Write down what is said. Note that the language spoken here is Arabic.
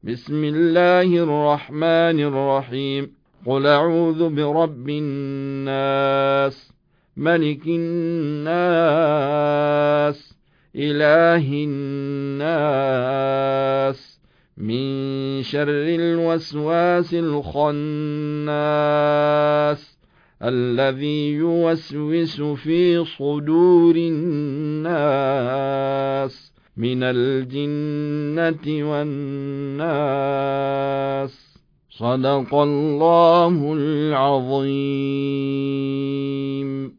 بسم الله الرحمن الرحيم. قل أعوذ برب الناس، ملك الناس، إله الناس، من شر الوسواس الخناس، الذي يوسوس في صدور الناس من الجنة والناس. صدق الله العظيم.